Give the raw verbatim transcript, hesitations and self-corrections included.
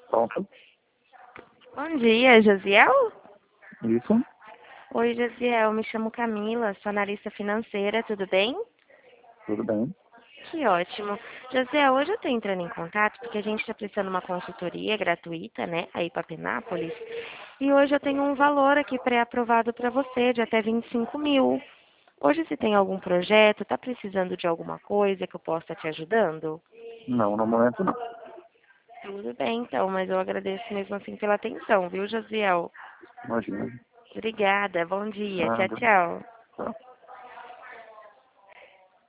Pronto. Bom dia, Josiel? Isso. Oi, Josiel, me chamo Camila, sou analista financeira, tudo bem? Tudo bem. Que ótimo. Josiel, hoje eu estou entrando em contato porque a gente está prestando uma consultoria gratuita, né, aí para Penápolis, e hoje eu tenho um valor aqui pré-aprovado para você de até vinte e cinco mil. Hoje, se tem algum projeto, está precisando de alguma coisa que eu possa estar te ajudando? Não, no momento não. Tudo bem, então, mas eu agradeço mesmo assim pela atenção, viu, Josiel? Imagina. Obrigada, bom dia, tchau, Nada. tchau.